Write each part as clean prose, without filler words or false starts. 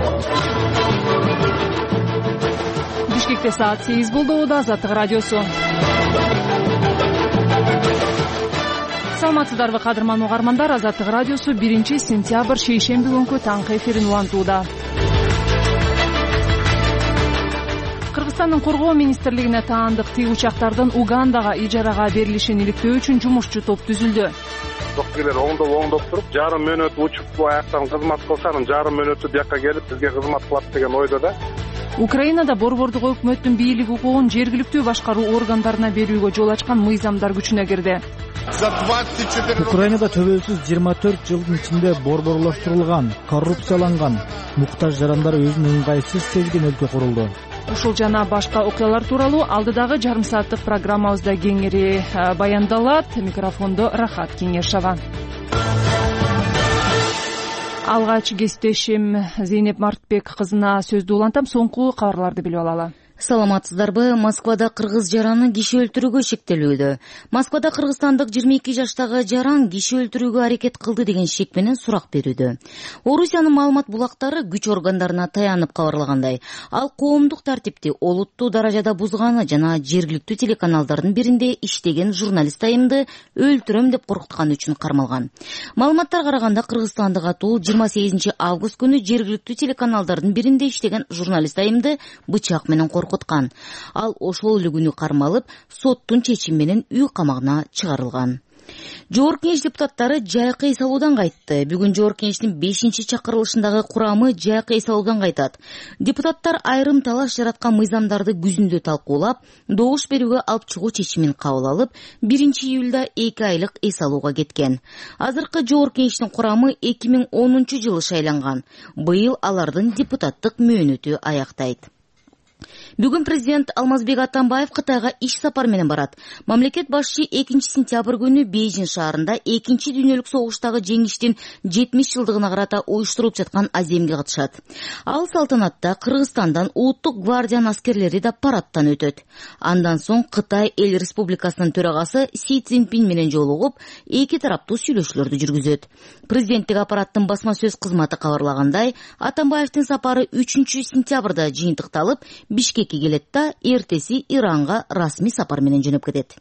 Бишкекте саат 8 болду. Азаттык радиосу. Саламатсыздарбы кадырман угармандар. Азаттык радиосу 1-сентябрь шейшемби күнкү таңкы эфирин улантууда. Кыргызстандын коргоо министрлигине таандык тиги учактардын Угандага ижарага берилишин иликтөө үчүн жумушчу топ түзүлдү. Доктурлар оңдоп туруп, жарым мүнөт учуп аяктан кызмат кылса, жарым мүнөтү бияка келип бизге кызмат кылат деген ойдо да. Украинада борбордук өкмөттүн бийлик укугун жергиликтүү башкаруу органдарына берүүгө жол ачкан мыйзамдар күчүнө кирди. Украинада төбөлсүз 24 жылдын ичинде борборлоштурулган, коррупцияланган, муктаж жарандар өзүн ыңгайсыз сезген өлкө курулду. Ушул жана башка окуялар тууралуу алдыдагы жарым сааттык программабызда кеңири баяндалат. Микрофондо Рахат Кеңешова. Алгач кесиптешим Зейнеп Мартбек кызына сөздү улантам. Соңку кабарларды билип алалы. Саламатсыздарбы. Москвада кыргыз жараны киши өлтүрүүгө шектелүүдө. Москвада кыргызстандык 22 жаштагы жаран киши өлтүрүүгө аракет кылды деген шек менен сурак берүүдө. Орусиянын маалымат булактары күч органдарына таянып кабарлагандай, ал коомдук тартипти олуттуу даражада бузганы жана жергиликтүү телеканалдардын биринде иштеген журналист айымды өлтүрөм деп коркутканы үчүн кармалган. Маалыматтарга караганда кыргызстандык атуу 28 август күнү жергиликтүү телеканалдардын биринде иштеген журналист айымды бычак менен коркуткан. Ал ошол эле күнү кармалып, соттун чечими менен үй камагына чыгарылган. Жогорку Кеңеш депутаттары жайкы эс алуудан кайтты. Бүгүн Жогорку Кеңештин 5-чакырылышындагы курамы жайкы эс алуудан кайтат. Депутаттар айрым талаш жараткан мыйзамдарды күзүндө талкуулап, добуш берүүгө алып чыгуу чечимин кабыл алып, 1-июлда 2 айлык эс алууга кеткен. Азыркы Жогорку Кеңештин курамы 2010-жылы шайланган. Быйыл алардын депутаттык мөөнөтү аяктайт. Бүгүн президент Алмазбек Атамбаев Кытайга иш сапар менен барат. Мамлекет башчы 2-сентябрь күнү Бейжин шаарында 2-дүйнөлүк согуштагы жеңиштин 70 жылдыгына карата уюштурулуп жаткан аземге катышат. Ал салтанатта Кыргызстандан улуттук гвардиянын аскерлери да парадтан өтөт. Андан соң Кытай эл республикасынын төрагасы Си Цзиньпин менен жолугуп, эки тараптуу сүйлөшүүлөрдү жүргүзөт. Президенттик аппараттын басма сөз кызматы кабарлагандай, Атамбаевдин сапары 3-сентябрда жыйынтыкталып, Бишкекке келет да эртеси Иранга расмий сапар менен жөнөп кетет.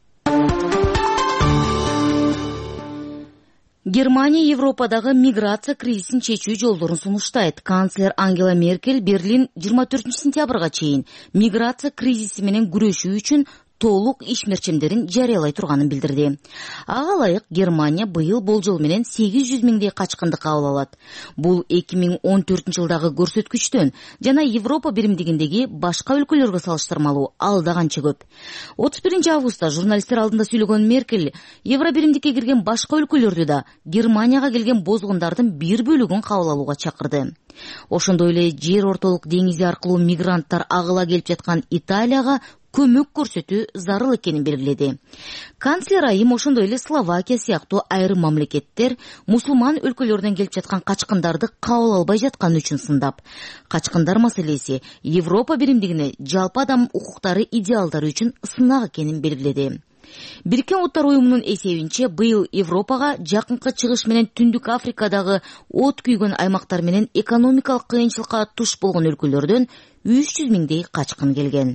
Германия Европадагы миграция кризисин чечүү жолдорун сунуштайт. Канцлер Ангела Меркель Берлин 24-сентябрга чейин миграция кризиси менен күрөшүү үчүн толук ишмерчимдерин жарыялай турганын билдирди. Ага ылайык Германия быйыл болжол менен 800 миңдей качкынды кабыл алат. Бул 2014-жылдагы көрсөткүчтөн жана Европа биримдигиндеги башка өлкөлөргө салыштырмалуу алда канча көп. 31 августта журналисттер алдында сүйлөгөн Меркель Евро биримдикке кирген башка өлкөлөрдү да Германияга келген бозгундардын бир бөлүгүн кабыл алууга чакырды. Ошондой эле жер ортолук деңизи аркылуу мигранттар агыла келип жаткан Италияга көмөк көрсөтүү зарыл экенин белгиледи. Канцлер айым ошондой эле Словакия сыяктуу айрым мамлекеттер мусулман өлкөлөрдөн келип жаткан качкындарды кабыл албай жатканы үчүн сындап, качкындар маселеси Европа биримдигине жалпы адам укуктары идеалдары үчүн сынак экенин белгиледи. Бириккен Улуттар уюмунун эсебинче быйыл Европага жакынкы чыгыш менен Түндүк Африкадагы от күйгөн аймактар менен экономикалык кыйынчылыкка туш болгон өлкөлөрдөн 300 миңдей качкын келген.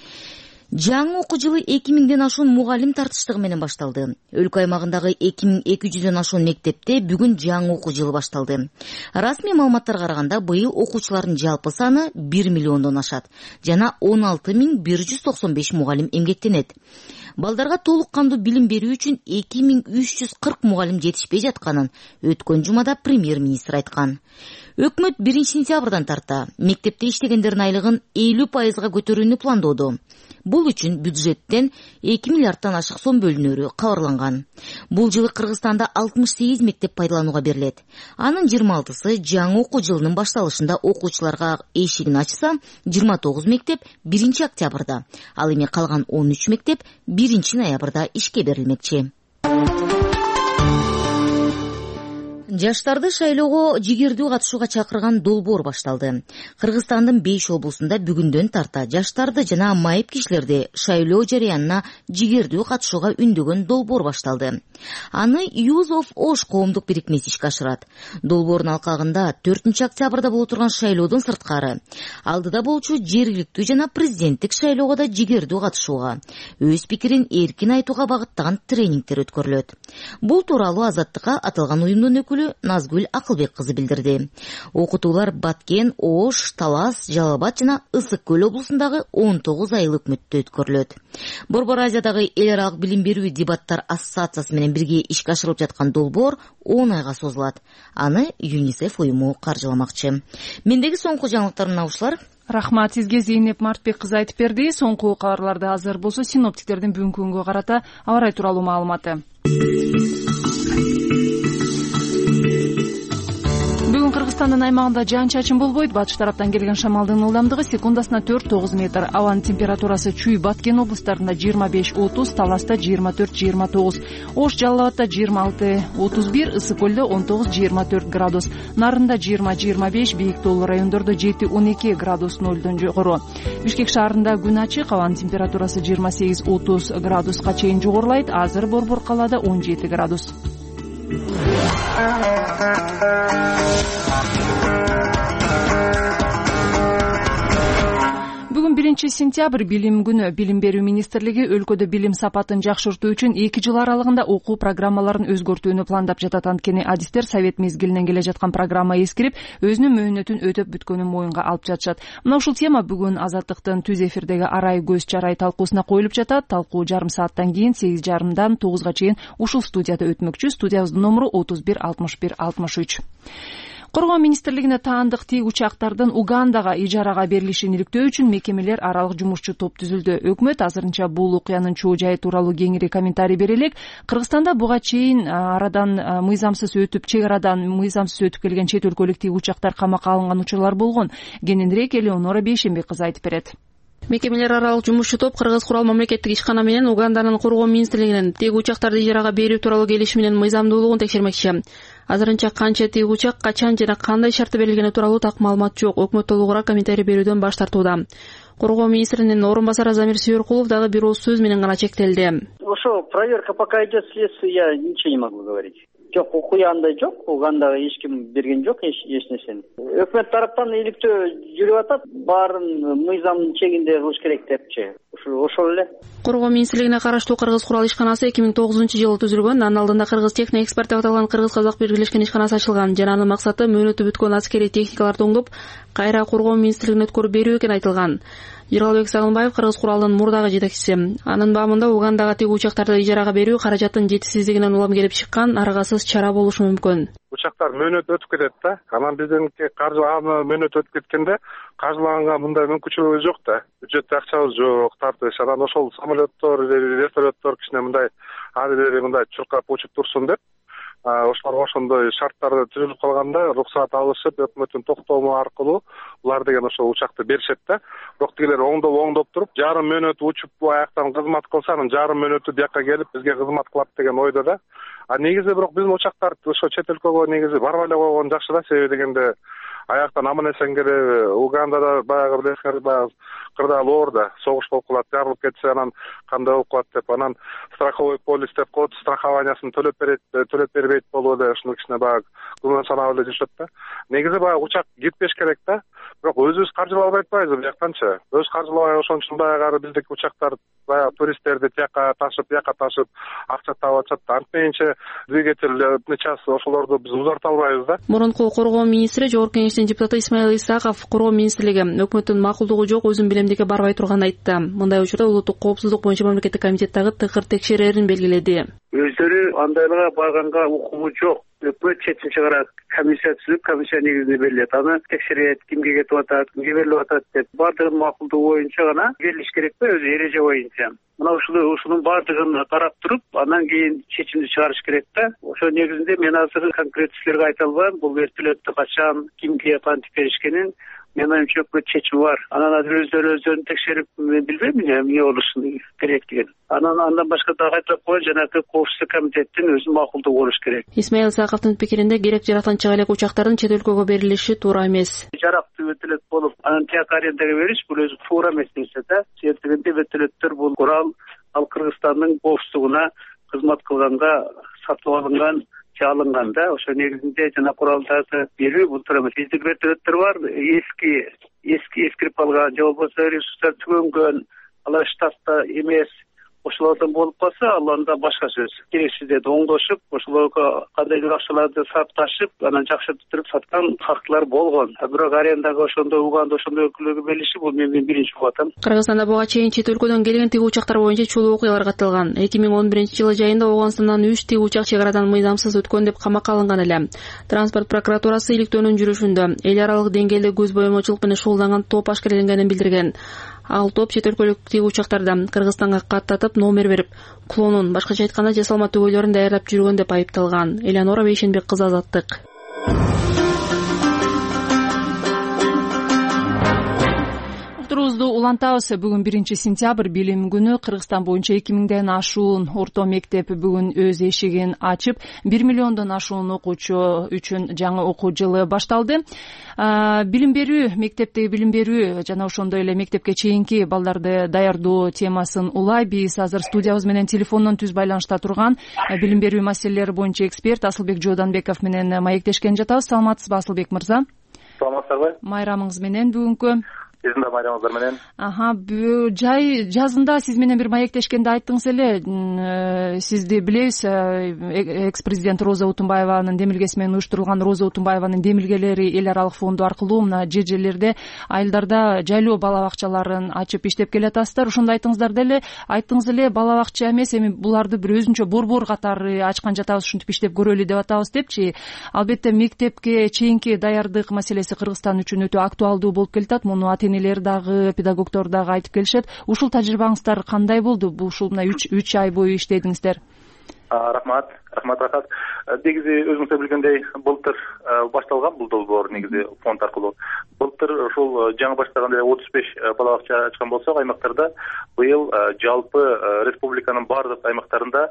Жаңы окуу жылы 2000ден ашуун мугалим тартыштыгы менен башталды. Өлкө аймагындагы 2200дөн ашуун мектепте бүгүн жаңы окуу жылы башталды. Расмий маалыматтарга караганда быйыл окуучулардын жалпы саны 1 миллиондон ашат жана 16195 мугалим эмгектенет. Балдарга толук кандуу билим берүү үчүн 2340 мугалим жетишпей жатканын өткөн жумада премьер-министр айткан. Өкмөт 1-сентябрдан тарта мектепте иштегендердин айлыгын 50% көтөрүүнү пландоодо. Бул үчүн бюджеттен 2 миллиарддан ашык сом бөлүнөрү кабарланган. Бул жылы Кыргызстанда 68 мектеп пайдаланууга берилет. Анын 26сы жаңы окуу жылынын башталышында окуучуларга эшигин ачса, 29 мектеп 1-октябрда, ал эми калган 13 мектеп 1-ноябрда ишке берилмекчи. Жаштарды шайлоого жигердүү катышууга чакырган долбоор башталды. Кыргызстандын 5 облусунда бүгүндөн тарта жаштарды жана майып кишилерди шайлоо жарыянына жигердүү катышууга үндөгөн долбоор башталды. Аны Youth of Osh коомдук бирикмеси ишке ашырат. Долбоордун алкагында 4-октябрда боло турган шайлоодон сырткары алдыда болчу жергиликтүү жана президенттик шайлоого да жигердүү катышууга, өз пикирин эркин айтууга багыттаган тренингдер өткөрүлөт. Бул тууралуу Азаттыкка аталган уюмдун Назгүл Акылбек кызы билдирди. Окутуулар Баткен, Ош, Талас, Жалал-Абад жана Ысык Көл облусундагы 19 айлык мөттө өткөрүлөт. Борбор Азиядагы эл аралык билим берүү дебаттар ассоциациясы менен бирге ишке ашырылып жаткан долбоор 10 айга созулат. Аны ЮНИСЕФ уюму каржыламакчы. Мендеги соңку жаңылыктар мына ушулар. Рахмат сизге, Зейнеп Мартбек кызы айтып берди. Соңку кабарларды азыр болсо синоптиктердин бүгүнкү күнгө карата аба ырайы тууралуу маалыматы. Кыргызстандын аймагында жаан-чачын болбойт. Батыш тараптан келген шамалдын ылдамдыгы секундасына 4-9 метр. Абанын температурасы Чүй, Баткен облустарында 25-30, Таласта 24-29, Ош, Жалал-Абадта 26-31, Ысык Көлдө 19-24 градус, Нарында 20-25, Бийик тоолуу райондордо 7-12 градус нөлдөн жогору. Бишкек шаарында күн ачык, абанын температурасы 28-30 градуска чейин жогорулайт. Азыр Борбор калаада 17 градус. Бүгүн 1-сентябрь билим күнү. Билим берүү министрлиги өлкөдө билим сапатын жакшыртуу үчүн 2 жыл аралыгында окуу программаларын өзгөртүүнү пландап жатат. Анткени адистер совет мезгилинен келе жаткан программа эскирип, өзүнүн мөөнөтүн өтөп бүткөнүн моюнга алып жатышат. Мына ушул тема бүгүн Азаттыктын түз эфирдеги арай көз чарай талкуусуна коюлуп жатат. Талкуу жарым сааттан кийин 8:30 9-га чейин ушул студияда өтмөкчү. Студиябыздын номеру 31 61 63. Коргоо министрлигине таандык тиги учактардын Угандага ижарага берилишин иликтөө үчүн мекемелер аралык жумушчу топ түзүлдү. Өкмөт азырынча бул окуянын чоо жайы тууралуу кеңири комментарий бере элек. Кыргызстанда буга чейин чек арадан мыйзамсыз өтүп келген чет өлкөлүк тиги учактар камакка алынган учурлар болгон. Кененирээк Элеонора Бейшембек кызы айтып берет. Мекемелер аралык жумушчу топ Кыргыз курал мамлекеттик ишкана менен Уганданын коргоо министрлигинин тиги учактарды ижарага берүү тууралуу келишиминин мыйзамдуулугун текшермекчи. Азырынча канча тиги учак, качан жана кандай шарты берилгени тууралуу так маалымат жок. Өкмөт толугураак комментарий берүүдөн баш тартууда. Коргоо министринин орун басары Замир Сүйөркулов дагы бир ооз сөз менен гана чектелди. Ошо проверка пока идет следствие, я ничего не могу говорить. Жок, окуя андай жок, Угандага эч ким берген жок эч нерсени. Өкмөт тараптан иликтөө жүрүп атат, баарын мыйзамдын чегинде кылыш керек депчи. Ошол эле. Коргоо министрлигине караштуу Кыргыз курал ишканасы 2009-жылы түзүлгөн. Анын алдында Кыргыз техноэксперт деп аталган Кыргыз-Казак биргелешкен ишканасы ачылган. Жана анын максаты мөөнөтү бүткөн аскерий техникаларды оңдоп, кайра коргоо министрлигине өткөрүп берүү экени айтылган. Жыргалбек Сагынбаев Кыргыз куралдын мурдагы жетекчиси. Анын баамында Угандага тиги учактарды ижарага берүү каражаттын жетишсиздигинен улам келип чыккан аргасыз чара болушу мүмкүн. Учактар мөөнөт өтүп кетет да. Анан биздинки мөөнөт өтүп кеткенде каржылаганга мындай мүмкүнчүлүгү жок да. Бюджетте акчабыз жок, тартыш. Анан ошол самолеттор, вертолеттор кичине мындай ары бери мындай чуркап учуп турсун деп ошолорго ошондой шарттарды түзүлүп калганда уруксаат алышып, өкмөттүн токтому аркылуу булар деген ошол учакты беришет да. Бирок тигилер оңдоп туруп, жарым мөөнөт учуп аяктан кызмат кылса, анан жарым мөөнөтү бияка келип бизге кызмат кылат деген ойдо да. Негизи бирок биздин учактар ошо чет өлкөгө негизи барбай эле койгон жакшы да, себеби дегенде аяктан аман эсен келип, Угандада баягы билесиңер, баягы кырдаал оорда согуш болуп калат, жарылып кетсе анан кандай болуп калат деп, анан страховой полис деп коет, страхованиясын төлөп бербейт болуп эле ушуну кичине баягы күмөн санап эле жүрүшөт да. Негизи баягы учак кетпеш керек да. Бирок өзүбүз каржылабай атпайбыз бияктанчы. Өз каржылабай ошон үчүн баягы биздики учактар баягы туристтерди тияка ташып акча таап атышат. Антмейинче двигатель час ошолорду биз узарта албайбыз да. Мурунку коргоо министри, жогорку кеңештин депутаты Исмаил Исаков коргоо министрлиги өкмөттүн макулдугу жок, өзүн билемдикке барбай турганын айтты. Мындай учурда улуттук коопсуздук боюнча мамлекеттик комитеттагы тыкыр текшерерин белгиледи. Өздөрү андайларга барганга укугу жок. Өкмөт чечим чыгарат, комиссия түзүп, комиссия негизинде берилет. Аны текшерет, кимге кетип атат, кимге берилип атат деп, бардыгын макулдугу боюнча гана берилиш керек да, өзү эреже боюнча. Мына ушунун бардыгын карап туруп, андан кийин чечимди чыгарыш керек да. Ошо негизинде мен азыр конкрет силерге айта албайм, бул вертолетту качан, кимге кантип беришкенин. Менин оюмча өкмөт чечими бар. Анан азыр өздөрүн текшерип, билбейм эмне болушу керек деген. Андан башка дагы айтып коюн, жанагы коопсуздук комитеттин өзү макулдугу болуш керек. Исмаил Исаковдун пикиринде керек жаратканча элек учактардын чет өлкөгө берилиши туура эмес. Жарактуу вертолет болуп, анан тияк арендага бериш бул өзү туура эмес нерсе да. Себеби вертолеттер бул курал ал Кыргызстандын коопсуздугуна кызмат кылганга сатып алынган, алынган да. Ошо негизинде жана куралдарды берүү бул туура эмес. Биздин вертолеттер бар, эскирип калган, же болбосо ресурстар түгөнгөн, алар штатта эмес. Ошолордон болуп калса, ал анда башка сөз. Керексиздерди оңдошуп, ошолорго кандайдыр акчаларды сапташып, анан жакшыртып саткан фактылар болгон. Бирок арендага ошондой уганда ошондой өлкөлөргө берилиши бул мен биринчи угуп атам. Кыргызстанда буга чейин чет өлкөдөн келген тиги учактар боюнча чулуу окуялар катталган. 2011-жылы жайында Ооганстандан 3 тиги учак чек арадан мыйзамсыз өткөн деп камакка алынган эле. Транспорт прокуратурасы иликтөөнүн жүрүшүндө эл аралык деңгээлде көз боемочулук менен шугулданган топ ашкереленгенин билдирген. Ал топ чет өлкөлүк тиги учактарда Кыргызстанга каттатып номер берип, клонун, башкача айтканда жасалма түгөйлөрүн даярдап жүргөн деп айыпталган. Элеонора Бейшенбек кызы, Азаттык. Турубузду улантабыз. Бүгүн 1-сентябрь билим күнү. Кыргызстан боюнча 2000ден ашуун орто мектеп бүгүн өз эшигин ачып, 1 миллиондон ашуун окуучу үчүн жаңы окуу жылы башталды. Билим берүү, мектептеги билим берүү жана ошондой эле мектепке чейинки балдарды даярдоо темасын улай. Биз азыр студиябыз менен телефондон түз байланышта турган билим берүү маселелери боюнча эксперт Асылбек Жооданбеков менен маектешкен жатабыз. Саламатсызбы, Асылбек мырза? Саламатсызбы? Майрамыңыз менен бүгүнкү. Биздин да майрамыңыздар менен. Жазында сиз менен бир маектешкенде айттыңыз эле, сизди билебиз, экс-президент Роза Утунбаеванын демилгеси менен уюштурулган Роза Утунбаеванын демилгелери эл аралык фонду аркылуу мына жерлерде, айылдарда жайлоо бала бакчаларын ачып иштеп келатасыздар. Ошондо айттыңыз эле бала бакча эмес, эми буларды бир өзүнчө борбор катары ачкан жатабыз, ушинтип иштеп көрөлү деп атабыз депчи. Албетте мектепке чейинки даярдык маселеси Кыргызстан үчүн өтө актуалдуу болуп келатат. Муну энелер дагы, педагогдор дагы айтып келишет. Ушул тажрыйбаңыздар кандай болду? Ушул мына 3 ай бою иштедиңиздер. Рахмат. Негизи өзүңүздөр билгендей, былтыр башталган бул долбоор негизи фонд аркылуу. Былтыр ошол жаңы баштаганда 35 бала бакча ачкан болсок, аймактарда быйыл жалпы республиканын бардык аймактарында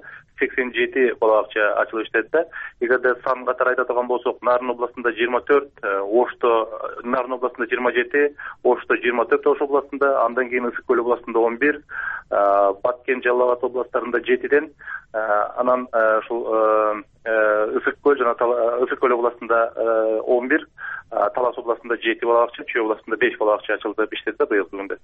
87 бала бакча ачылып иштеди да. Эгерде сан катары айта турган болсок, Нарын областында 24, Ошто Нарын областында 27, Ошто 24 Ош областында, андан кийин Ысык көл областында 11, Баткен, Жалал Абад областарында 7ден, анан ушул Ысык көл жана Ысык көл областында 11, Талас областында 7 бала бакча, Чүй областында 5 бала бакча ачылып иштеди да быйыл күндө.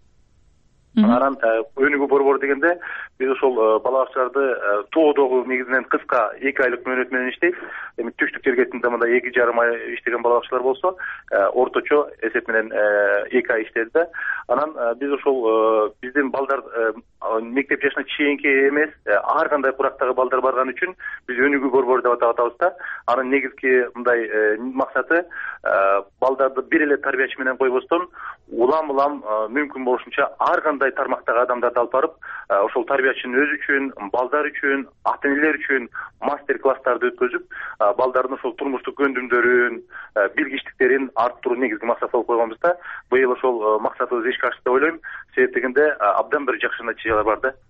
Анан өнүгүү борбору дегенде биз ошол бала бакчаларды тоодогу негизинен кыска 2 айлык мөөнөт менен иштейт. Эми түштүк жергесинде мында 2,5 ай иштеген бала бакчалар болсо, орточо эсеп менен 2 ай иштеди да. Анан биз ошол биздин балдар мектеп жашына чейинки эмес, ар кандай курактагы балдар барган үчүн биз өнүгүү борбору деп атабыз да. Анын негизги мындай максаты балдарды бир эле тарбиячы менен койбостон, улам мүмкүн болушунча ар кандай тармактагы адамдарды алып барып, ошол тарбиячынын өзү үчүн, балдар үчүн, ата-энелер үчүн мастер-класстарды өткөзүп, балдардын ошол турмуштук көндүмдөрүн, билгичтиктерин арттыруу негизги максат болуп койгонбуз да. Быйыл ошол максатыбыз ишке ашты деп ойлойм. Себеп дегенде абдан бир жакшы натыйжалар бар да.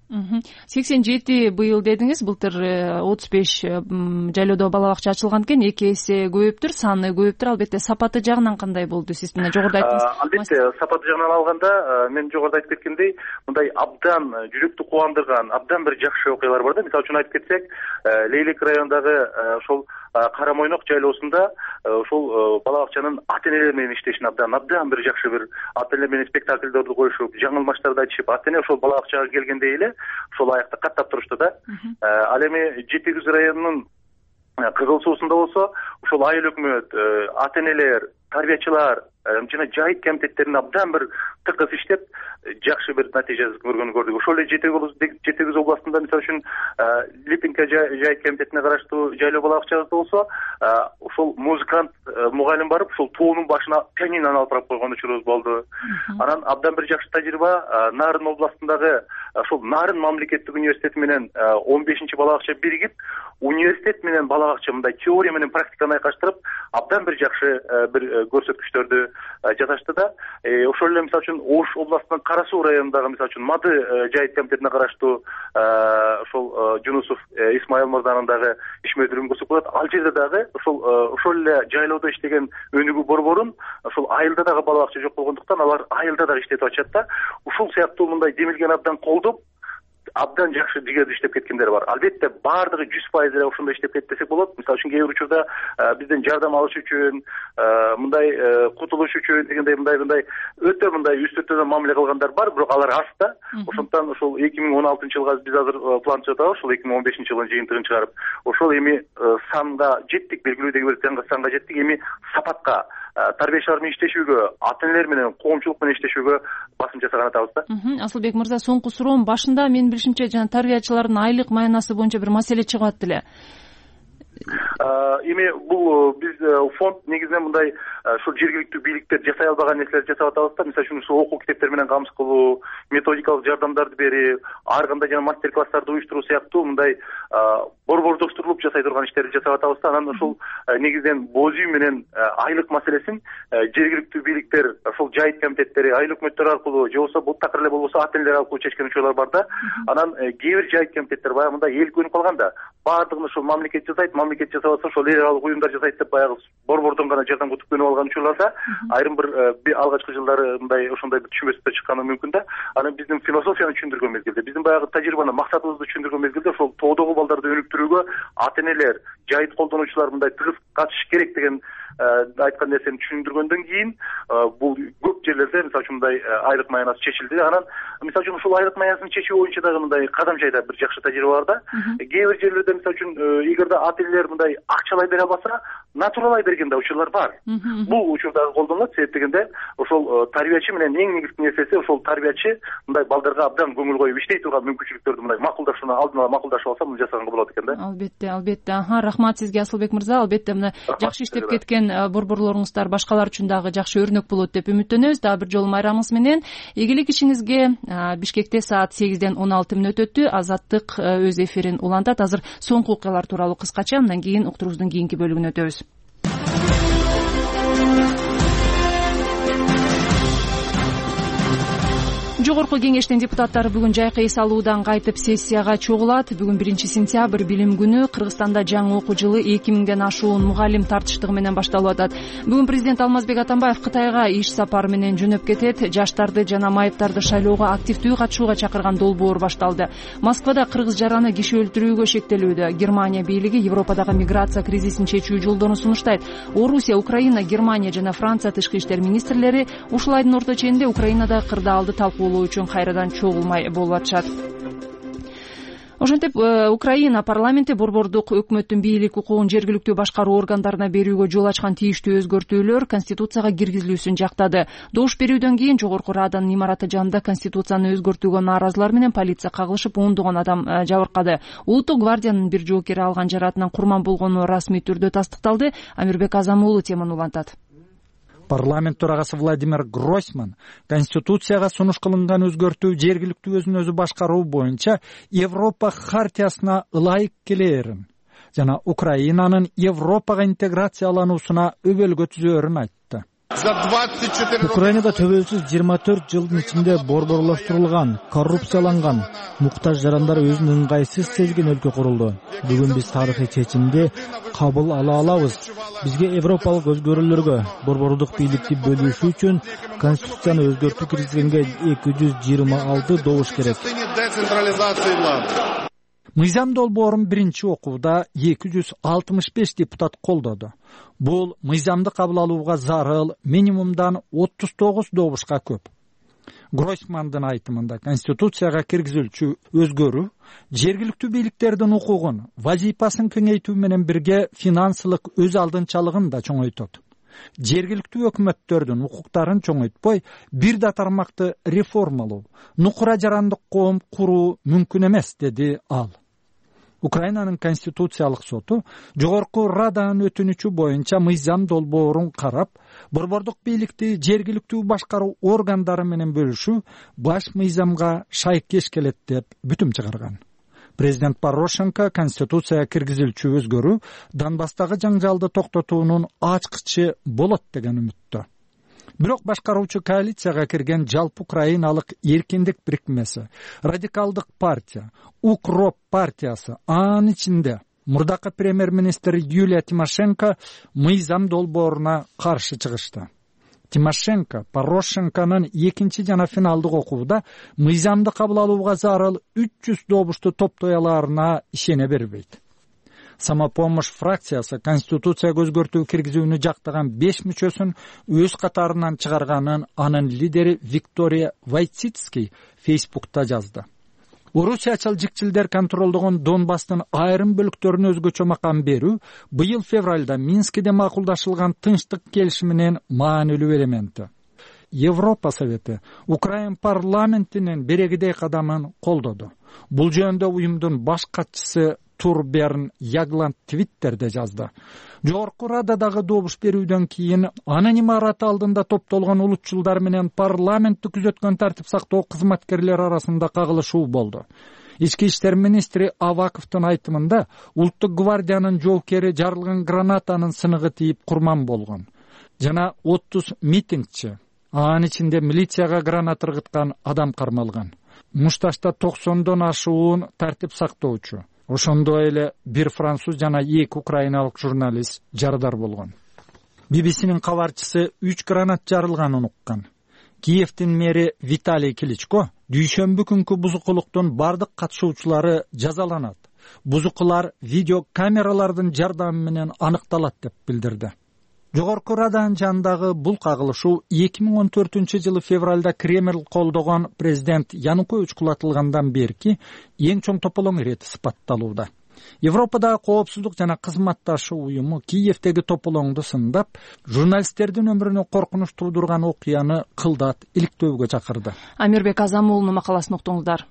87 быйыл дедиңиз, былтыр 35 жайлоодо бала бакча ачылган экен, 2 эсе көбөйүптүр, саны көбөйүптүр. Албетте сапаты жагынан кандай болду? Сиз мына жогоруда айттыңыз. Албетте сапаты жагынан алганда, мен жогоруда айтып кеткендей, мындай абдан жүрөктү кубандырган, абдан бир жакшы окуялар бар да. Мисалы үчүн айтып кетсек, Лейлек районундагы ошол Карамойнок жайлоосунда ошол бала бакчанын ата-энелери менен иштешин абдан бир жакшы бир ата-энелер менен спектакльдерди коюшуп, жаңылмаштарды айтышып, ата-эне ошол бала бакчага келгендей эле ошол аякта каттап турушту да. Ал эми Жети Күз районунун Кызыл Суусунда болсо, ошол айыл өкмөт, ата-энелер, тарбиячылар жана жайыт комитеттерин абдан бир тыкыз иштеп, жакшы бир натыйжасын көргөнү көрдүк. Ошол эле Жети Күз областында мисалы үчүн Липинка жайыт комитетине караштуу жайлоо бала бакчасында болсо, ошол музыкант мугалим барып, ошол тоонун башына пианинону алып барып койгон учурубуз болду. Анан абдан бир жакшы тажрыйба Нарын областындагы ошол Нарын мамлекеттик университети менен 15 бала бакча биригип, университет менен бала бакча мындай теория менен практиканы айкаштырып, абдан бир жакшы бир көрсөткүчтөрдү жасашты да. Ошол эле мисалы үчүн Ош областынын Кара Суу районундагы мисалы үчүн Мады жайыт комитетине караштуу ошол Жунусов Исмайыл мырзанын дагы ишмердүүлүгүн көрсөк болот. Ал жерде дагы ошол эле жайлоодо иштеген өнүгүү борборун ошол айылда дагы бала бакча жок болгондуктан алар айылда дагы иштетип атышат да. Ушул сыяктуу мындай демилген абдан колдоп, абдан жакшы жигердүү иштеп кеткендер бар. Албетте баардыгы 100% эле ошондой иштеп кетти десек болот. Мисалы үчүн кээ бир учурда бизден жардам алыш үчүн, мындай кутулуш үчүн дегендей мындай өтө мындай үстөтөдөн мамиле кылгандар бар, бирок алар аз да. Ошондуктан ошол 2016-жылга биз азыр план түзүп атабыз, ошол 2015-жылдын жыйынтыгын чыгарып, ошол эми санга жеттик, белгилүүдөгү бир санга жеттик. Эми сапатка, тарбиячылар менен иштешүүгө, ата-энелер менен, коомчулук менен иштешүүгө басым жасаган атабыз да. Асылбек мырза, соңку суроом, башында мен билишимче жана тарбиячылардын айлык маянасы боюнча бир маселе чыгып атты эле. Эми бул биз фонд негизинен мындай ушул жергиликтүү бийликтер жасай албаган нерселерди жасап атабыз да. Мисалы үчүн ушул окуу китептер менен камсыз кылуу, методикалык жардамдарды берип, ар кандай жана мастер-класстарды уюштуруу сыяктуу мындай борбордоштурулуп жасай турган иштерди жасап атабыз да. Анан ушул негизинен боз үй менен айлык маселесин жергиликтүү бийликтер, ошол жайыт комитеттери, айыл өкмөттөр аркылуу же болбосо бул такыр эле болбосо ата-энелер аркылуу чечкен учурлар бар да. Анан кээ бир жайыт комитеттер баягы мындай эл көнүп калган да. Баардыгын ошол мамлекет жасайт, мамлекет жасап атса ошол эл аралык уюмдар жасайт деп баягы борбордон гана жардам күтүп көнүп алган учурларда айрым бир алгачкы жылдары мындай ошондой бир түшүнбөстүктөр чыкканы мүмкүн да. Анан биздин философияны түшүндүргөн мезгилде, биздин баягы тажрыйбаны, максатыбызды түшүндүргөн мезгилде ошол тоодогу балдарды өнүктүрүүгө ата-энелер, жайыт колдонуучулар мындай тыгыз катышыш керек деген айткан нерсени түшүндүргөндөн кийин бул көп жерлерде мисалы үчүн мындай айлык маянасы чечилди. Анан мисалы үчүн ушул айлык маянасын чечүү боюнча дагы мындай кадам жайда бир жакшы тажрыйба бар да. Кээ бир жерлерде мисалы үчүн эгерде ата-энелер мындай акчалай бере албаса, натуралай берген да учурлар бар. Бул учур дагы колдонулат. Себеп дегенде ошол тарбиячы менен эң негизги нерсеси ошол тарбиячы мындай балдарга абдан көңүл коюп иштей турган мүмкүнчүлүктөрдү мындай макулдашууну алдын ала макулдашып алса, муну жасаганга болот экен да. Албетте. Рахмат сизге Асылбек мырза. Албетте мына жакшы иштеп кеткен борборлоруңуздар башкалар үчүн дагы жакшы өрнөк болот деп үмүттөнөбүз. Дагы бир жолу майрамыңыз менен. Ийгилик ишиңизге. Бишкекте саат 8-ден 16 өттү. Азаттык өз эфирин улантат. Азыр соңку окуялар тууралуу кыскача, андан кийин уктуруубуздун кийинки бөлүгүнө өтөбүз. Жогорку кеңештин депутаттары бүгүн жайкы эс алуудан кайтып сессияга чогулат. Бүгүн 1-сентябрь билим күнү. Кыргызстанда жаңы окуу жылы 2000ден ашуун мугалим тартыштыгы менен башталып атат. Бүгүн президент Алмазбек Атамбаев Кытайга иш сапары менен жөнөп кетет. Жаштарды жана майыптарды шайлоого активдүү катышууга чакырган долбоор башталды. Москвада кыргыз жараны киши өлтүрүүгө шектелүүдө. Германия бийлиги Европадагы миграция кризисин чечүү жолдорун сунуштайт. Орусия, Украина, Германия жана Франция тышкы иштер министрлери ушул айдын орто ченинде Украинада кырдаалды талкуулоо үчүн кайрадан чогулмай болуп атышат. Ошентип Украина парламенти борбордук өкмөттүн бийлик укугун жергиликтүү башкаруу органдарына берүүгө жол ачкан тийиштүү өзгөртүүлөр Конституцияга киргизилүүсүн жактады. Добуш берүүдөн кийин Жогорку Раданын имараты жанында Конституцияны өзгөртүүгө нааразылар менен полиция кагылышып, ондогон адам жабыркады. Улуттук гвардиянын бир жоокери алган жараатынан курман болгону расмий түрдө тастыкталды. Амирбек Азам уулу теманы улантат. Парламент төрагасы Владимир Гройсман Конституцияга сунуш кылынган өзгөртүү жергиликтүү өзүн өзү башкаруу боюнча Европа хартиясына ылайык келээрин жана Украинанын Европага интеграциялануусуна өбөлгө түзөөрүн айтты. Украинада төбөлсүз 24 жылдын ичинде борборлоштурулган, коррупцияланган, муктаж жарандар өзүн ыңгайсыз сезген өлкө курулду. Бүгүн биз тарыхый чечимди кабыл ала алабыз. Бизге европалык өзгөрүүлөргө, борбордук бийликти бөлүшүү үчүн Конституцияны өзгөртүү киргизгенге 226 добуш керек. Мыйзам долбоорун биринчи окууда 265 депутат колдоду. Бул мыйзамды кабыл алууга зарыл минимумдан 39 добушка көп. Гройсмандын айтымында Конституцияга киргизилчү өзгөрүү жергиликтүү бийликтердин укугун, вазифасын кеңейтүү менен бирге финансылык өз алдынчалыгын да чоңойтот. Жергиликтүү өкмөттөрдүн укуктарын чоңойтпой, бир да тармакты реформалоо, нукура жарандык коом куруу мүмкүн эмес, деди ал. Украинанын конституциялык соту Жогорку Раданын өтүнүчү боюнча мыйзам долбоорун карап, борбордук бийликти жергиликтүү башкаруу органдары менен бөлүшүү баш мыйзамга шайкеш келет деп бүтүм чыгарган. Президент Порошенко Конституцияга киргизилчү өзгөрүү Донбасстагы жаңжалды токтотуунун ачкычы болот деген үмүттө. бирок башкаруучу коалицияга кирген жалпы украиналык эркиндик бирикмеси, радикалдык партия, укроп партиясы, анын ичинде мурдакы премьер-министр Юлия Тимошенко мыйзам долбооруна каршы чыгышты. Тимошенко Порошенконун экинчи жана финалдык окууда мыйзамды кабыл алууга зарыл 300 добушту топтой алаарына ишене бербейт. Самопомощь фракциясы конституцияга өзгөртүү киргизүүнү жактаган 5 мүчөсүн өз катарынан чыгарганын анын лидери Виктория Войцицкий Фейсбукта жазды. Орусиячыл жикчилдер контролдогон Донбасстын айрым бөлүктөрүнө өзгөчө макам берүү быйыл февралда Минскиде макулдашылган тынчтык келишиминин маанилүү элементи. Европа Совети Украин парламентинин берегидей кадамын колдоду. Бул жөнүндө уюмдун баш катчысы Турберн Ягланд Твиттерде жазды. Жогорку Рададагы добуш берүүдөн кийин анын имараты алдында топтолгон улутчулдар менен парламентти күзөткөн тартип сактоо кызматкерлери арасында кагылышуу болду. Ички иштер министри Аваковдун айтымында Улуттук гвардиянын жоокери жарылган гранатанын сыныгы тийип курман болгон. Жана 30 митингчи, анын ичинде милицияга граната ыргыткан адам кармалган. Мушташта 90дон ашуун тартип сактоочу. Ошондой эле бир француз жана 2 украиналык журналист жарадар болгон. BBC-нин кабарчысы 3 гранат жарылганын уккан. Киевдин мэри Виталий Кличко дүйшөмбү күнкү бузукулуктун бардык катышуучулары жазаланат. Бузукулар видео камералардын жардамы менен аныкталат деп билдирди. Жогорку Раданын жанындагы бул кагылышуу 2014-жылы февралда Кремль колдогон президент Янукович кулатылгандан берки эң чоң тополоң ирети сыпатталууда. Европадагы коопсуздук жана кызматташуу уюму Киевдеги тополоңду сындап, журналисттердин өмүрүнө коркунуч туудурган окуяны кылдат иликтөөгө чакырды. Амирбек Азамуулунун макаласын уктуңуздар.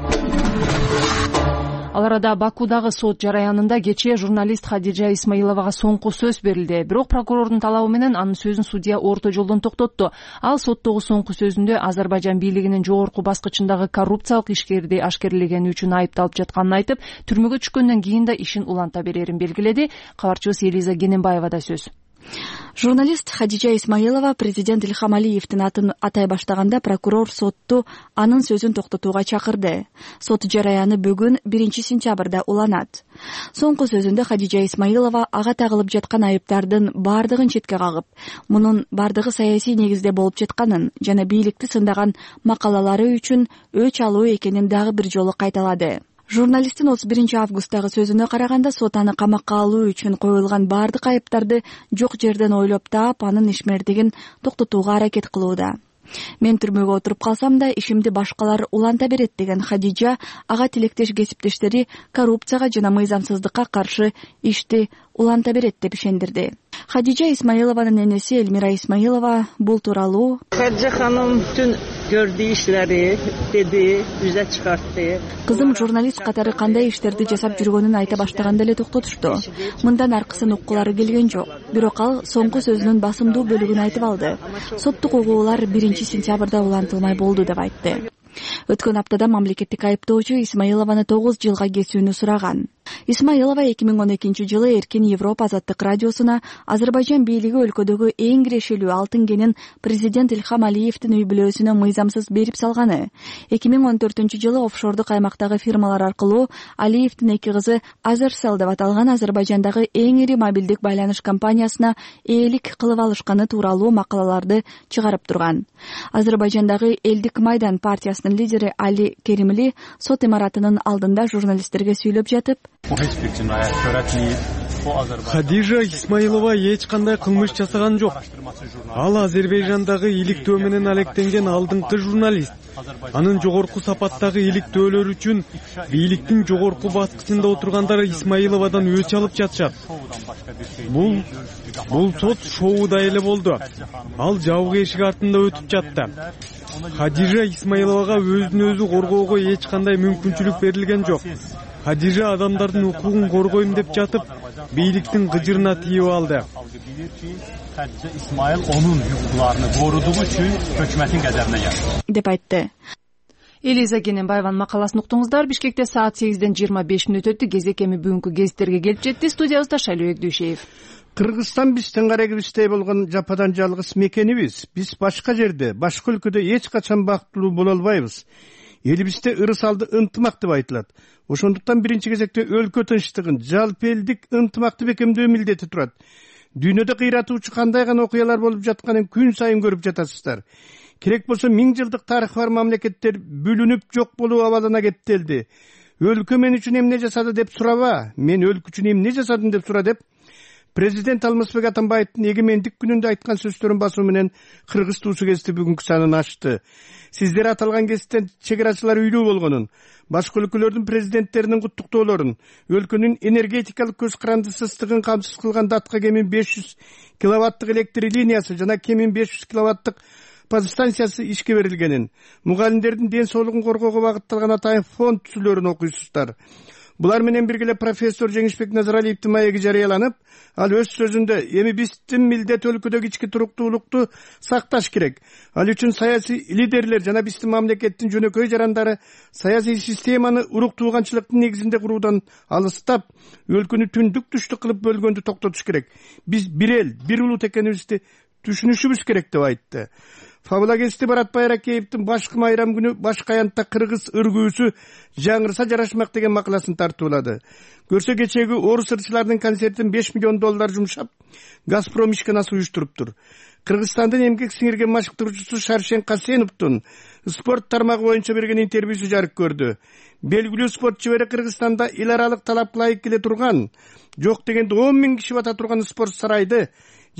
Ал арада Бакудагы сот жараянында кечээ журналист Хадижа Исмаиловага соңку сөз берилди. Бирок прокурордун талабы менен анын сөзүн судья орто жолдон токтотту. Ал соттогу соңку сөзүндө Азербайжан бийлигинин жогорку баскычындагы коррупциялык ишкерди ашкерлегени үчүн айыпталып жатканын айтып, түрмөгө түшкөндөн кийин да ишин уланта берерин белгиледи. Кабарчыбыз Элиза Гененбаевада сөз. Журналист Хадижа Исмаилова президент Ильхам Алиевдин атын атай баштаганда прокурор сотту анын сөзүн токтотууга чакырды. Сот жараяны бүгүн 1-сентябрда уланат. Соңку сөзүндө Хадижа Исмаилова ага тагылып жаткан айыптардын бардыгын четке кагып, мунун бардыгы саясий негизде болуп жатканын жана бийликти сындаган макалалары үчүн өч алуу экенин дагы бир жолу кайталады. Журналисттин 31-августтагы сөзүнө караганда сот аны камакка алуу үчүн коюлган бардык айыптарды жок жерден ойлоп таап, анын ишмердигин токтотууга аракет кылууда. Мен түрмөгө отуруп калсам да ишимди башкалар уланта берет деген Хадижа ага тилектеш кесиптештери коррупцияга жана мыйзамсыздыкка каршы ишти уланта берет деп ишендирди. Хадижа Исмаилованын энеси Элмира Исмаилова бул тууралуу Хадижа ханым түн көрдү иштери деди, жүзө чыгартты. Кызым журналист катары кандай иштерди жасап жүргөнүн айта баштаганда эле токтотушту. Мындан аркысын уккулары келген жок. Бирок ал соңку сөзүнүн басымдуу бөлүгүн айтып алды. Соттук угуулар 1-сентябрда улантылмай болду деп айтты. Өткөн аптада мамлекеттик айыптоочу Исмаилованы 9 жылга кесүүнү сураган. Исмаилова 2012-жылы Эркин Европа азаттык радиосуна Азербайжан бийлиги өлкөдөгү эң кирешелүү алтын кенин президент Ильхам Алиевдин үй бүлөсүнө мыйзамсыз берип салганы. 2014-жылы офшордук аймактагы фирмалар аркылуу Алиевдин эки кызы Azercell деп аталган Азербайжандагы эң ири мобилдик байланыш компаниясына ээлик кылып алышканы тууралуу макалаларды чыгарып турган. Азербайжандагы Элдик Майдан партиясынын лидери Али Керимли сот имаратынын алдында журналисттерге сүйлөп жатып, Хадижа Исмаилова эч кандай кылмыш жасаган жок. Ал Азербайжандагы иликтөө менен алектенген алдыңкы журналист. Анын жогорку сапаттагы иликтөөлөр үчүн бийликтин жогорку баскычында отургандар Исмаиловадан өч алып жатышат. Бул сот шоуда эле болду. Ал жабык эшик артында өтүп жатты. Хадижа Исмаиловага өзүн өзү коргоого эч кандай мүмкүнчүлүк берилген жок. Хадижа адамдардын укугун коргойм деп жатып, бийликтин гыжырына тийип алды. Хадижа Исмаил onun hukuklarını koruduğu için hökumetin qəzəbinə gəldi деп айтты. Элиза Гененбаеванын макаласын уктуңуздар. Бишкекте саат 8:25 өтүп, кезек эми бүгүнкү гезиттерге келип жетти. Студиябызда Шайлообек Дүйшеев. Кыргызстан биздин карегибиздей болгон жападан жалгыз мекенибиз. Биз башка жерде, башка өлкөдө эч качан бактылуу боло албайбыз. Элибизде ырысалды ынтымак деп айтылат. Ошондуктан биринчи кезекте өлкө тынчтыгын, жалпы элдик ынтымакты бекемдөө милдети турат. Дүйнөдө кыйратуучу кандай гана окуялар болуп жатканын күн сайын көрүп жатасыздар. Керек болсо 1000 жылдык тарыхы бар мамлекеттер бүлүнүп жок болуу абалына кептелди. Өлкө мен үчүн эмне жасады деп сураба, мен өлкө үчүн эмне жасадым деп сура деп Президент Алмазбек Атамбаевдин эгемендик күнүндө айткан сөздөрүн басуу менен Кыргыз туусу кести бүгүнкү санын ачты. Сиздер аталган кесттен чегерачылар үйлүү болгонун, башка өлкөлөрдүн президенттеринин куттуктоолорун, өлкөнүн энергетикалык көз карандысыздыгын камсыз кылган датка кеми 500 киловаттык электр линиясы жана кеми 500 киловаттык подстанциясы ишке берилгенин, мугалимдердин ден соолугун коргоого багытталган атайын фонд түзүлөрүн окуйсуздар. Булар менен бирге профессор Жеңишбек Назаралиевдин маеги жарыяланып, ал өз сөзүндө эми биздин милдет өлкөдөгү ички туруктуулукту сакташ керек. Ал үчүн саясий лидерлер жана биздин мамлекеттин жөнөкөй жарандары саясий системаны урук тууганчылыктын негизинде куруудан алыстап, өлкөнү түндүк түштүк кылып бөлгөндү токтотуш керек. Биз бир эл, бир улут экенибизди түшүнүшүбүз керек деп айтты. Фабулагести Барат Байракеевдин башкы майрам күнү башка аянтта кыргыз ыргүүсү жаңырса жарашмак деген макаласын тартуулады. Көрсө кечеги орус ырчылардын концертин $5 миллион жумшап, Газпром ишканасы уюштуруптур. Кыргызстандын эмгек сиңирген машыктыруучусу Шаршен Касеновдун спорт тармагы боюнча берген интервьюсу жарык көрдү. Белгилүү спорт чебери Кыргызстанда эл аралык талапка ылайык келе турган, жок дегенде 10 000 киши бата турган спорт сарайды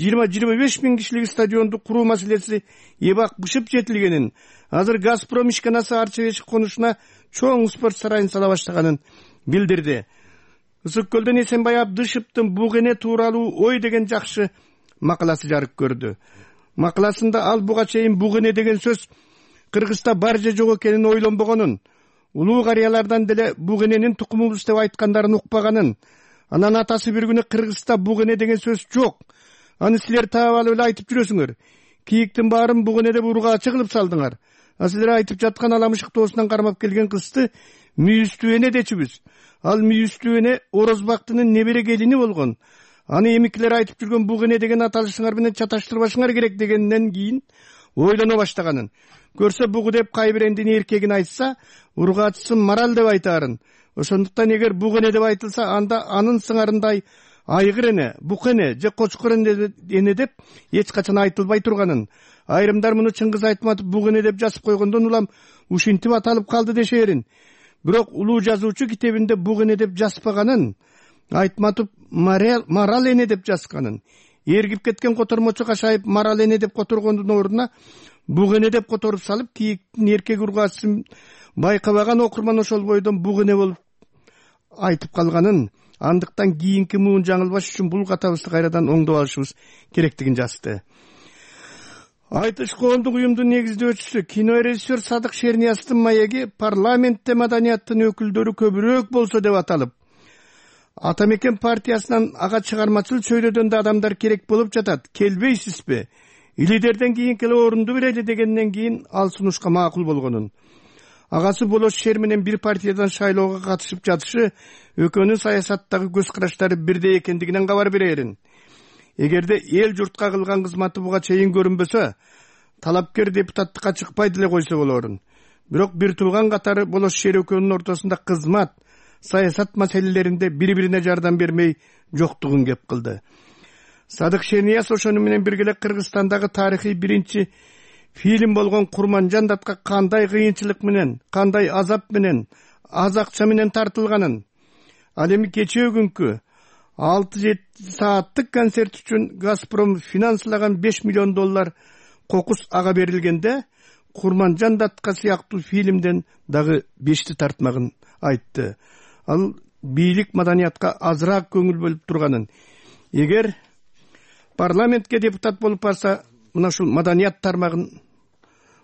20-25 000 кишилик стадионду куруу маселеси эбак бышып жетилгенин, азыр Газпром ишканасы Арча Бешик конушуна чоң спорт сарайын сала баштаганын билдирди. Ысык көлдөн Эсенбай Абдышевдин бугене тууралуу ой деген жакшы макаласы жарык көрдү. Макаласында ал буга чейин бугене деген сөз Кыргызда бар же жок экенин ойлонбогонун, улуу карыялардан деле бугененин тукумубуз деп айткандарын укпаганын, анан атасы бир күнү Кыргызда бугене деген сөз жок, аны силер таап алып эле айтып жүрөсүңөр. Кийиктин баарын бугене деп ургаачы кылып салдыңар. Силер айтып жаткан аламышык тоосунан кармап келген кызды Мүйүстүүене дечүбүз. Ал Мүйүстүүене Орозбактынын небере келини болгон. Аны эмикилер айтып жүргөн бугене деген аталышыңар менен чаташтырбашыңар керек дегенден кийин ойлоно баштаганын. Көрсө бугу деп кайбирендин эркегин айтса, ургаачысын марал деп айтаарын. Ошондуктан эгер бугене деп айтылса, анда анын сыңарындай айгыр эне, бук эне же кочкор эне деп эч качан айтылбай турганын. Айрымдар муну Чыңгыз Айтматов бугене деп жазып койгондон улам ушинтип аталып калды дешерин. Бирок улуу жазуучу китебинде бугене деп жазбаганын, Айтматов марал эне деп жазганын. Эргип кеткен котормочу кашайып марал эне деп которгондун ордуна бугене деп которуп салып, кийиктин эркек ургаачысын байкабаган окурман ошол бойдон бугене болуп айтып калганын, андыктан кийинки муун жаңылбаш үчүн бул катабызды кайрадан оңдоп алышыбыз керектигин жазды. Айтыш коомдук уюмдун негиздөөчүсү, кинорежиссер Садык Шернияздын маеги парламентте маданияттын өкүлдөрү көбүрөөк болсо деп аталып, Атамекен партиясынан ага чыгармачыл чөйрөдөн да адамдар керек болуп жатат. Келбейсизби? Лидерден кийин келе орунду берели дегенден кийин ал сунушка макул болгонун. Агасы Болош Шер менен бир партиядан шайлоого катышып жатышы өкөнүн саясаттагы көз караштары бирдей экендигинен кабар берерин. Эгерде эл журтка кылган кызматы буга чейин көрүнбөсө, талапкер депутаттыкка чыкпайды эле койсо болорун. Бирок бир тууган катары Болош Шер өкөнүнүн ортосунда кызмат, саясат маселелеринде бири-бирине жардам бермей жоктугун кеп кылды. Садык Шернияз ошону менен бирге Кыргызстандагы тарыхый биринчи фильм болгон Курманжан датка кандай кыйынчылык менен, кандай азап менен, аз акча менен тартылганын, ал эми кечээ күнкү 6-7 сааттык концерт үчүн Газпром финанслаган $5 миллион кокус ага берилгенде, Курманжан датка сыяктуу фильмден дагы 5ти тартмагын айтты. Ал бийлик маданиятка азыраак көңүл бөлүп турганын, эгер парламентке депутат болуп барса, мына ушул маданият тармагын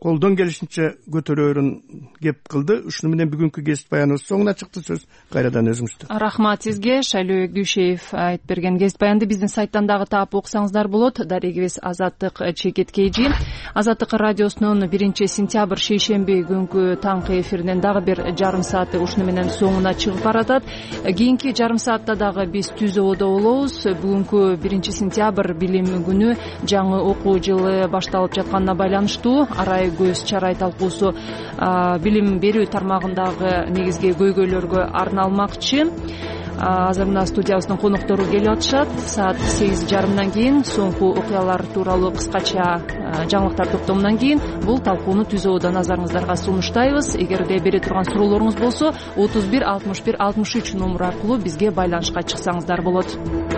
колдон келишинче көтөрөөрүн кеп кылды. Ушуну менен бүгүнкү кесип баяныбыз соңуна чыкты. Сөз кайрадан өзүңүздө. Рахмат сизге. Шайлоо Дүйшеев айтып берген кесип баянды биздин сайттан дагы таап окусаңыздар болот. Дарегибиз Азаттык Чекеткейжи. Азаттык радиосунун 1-сентябрь шейшемби күнкү таңкы эфиринен дагы бир жарым сааты ушуну менен соңуна чыгып баратат. Кийинки жарым саатта дагы биз Түз Ободо болобуз. Бүгүнкү 1-сентябрь билим күнү жаңы окуу жылы башталып жатканына байланыштуу арай көз чарай талкуусу билим берүү тармагындагы негизги көйгөйлөргө арналмакчы. Азыр мына студиябыздын коноктору келип атышат. Саат 8:30 кийин соңку окуялар тууралуу кыскача жаңылыктар топтомунан кийин бул талкууну Түз Ободо назарыңыздарга сунуштайбыз. Эгерде бере турган суроолоруңуз болсо 31 61 63 номер аркылуу бизге байланышка чыксаңыздар болот.